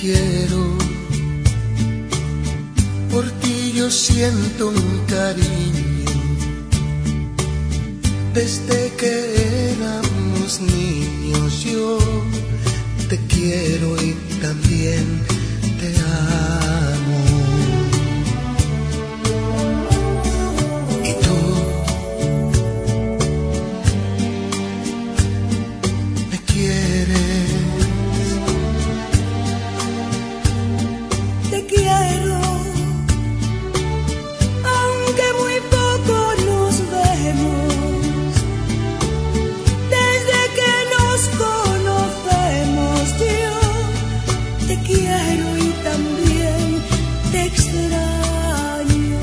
quiero, por ti yo siento un cariño, desde que éramos niños yo te quiero y también te amo. ¿Y tú? ¿Me quieres? Te quiero, aunque muy poco nos vemos. Desde que nos conocemos yo te quiero y también te extraño.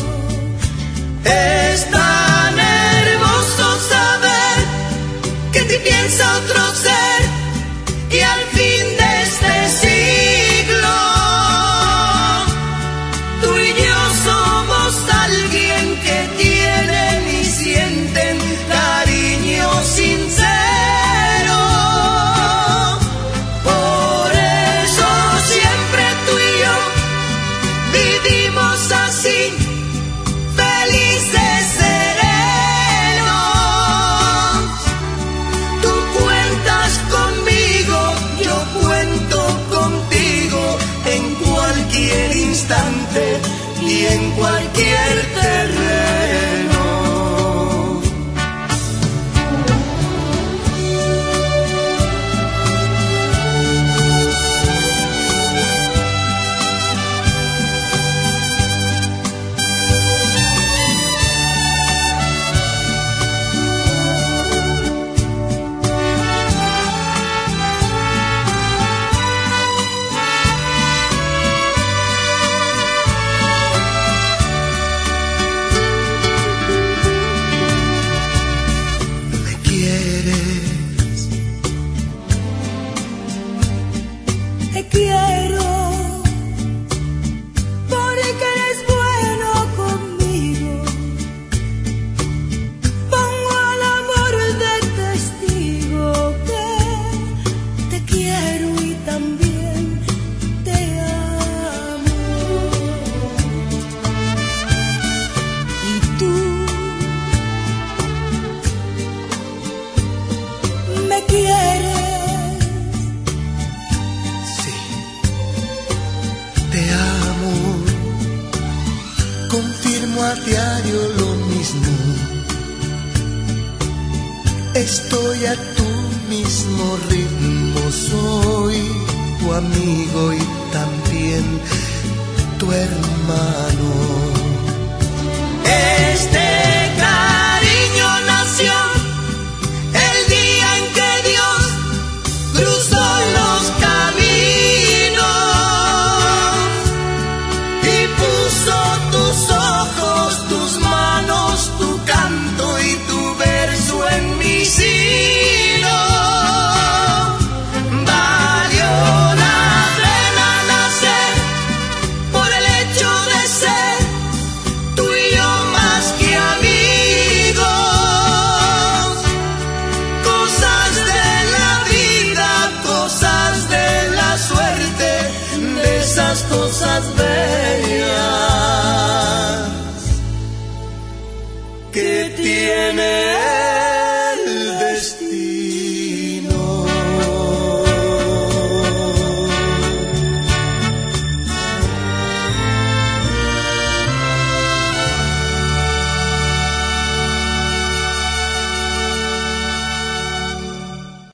Es tan hermoso saber que en ti piensa otro ser y al fin de este siglo tú y yo somos alguien que tienen y sienten cariño sincero. Por eso siempre tú y yo vivimos así, felices, serenos. Tú cuentas conmigo, yo cuento contigo en cualquier instante y en cualquier terreno. Te quiero, porque eres bueno conmigo. Pongo al amor de testigo que te quiero y también te amo. Y tú me quieres. Te amo, confirmo a diario lo mismo. Estoy a tu mismo ritmo, soy tu amigo y también tu hermano.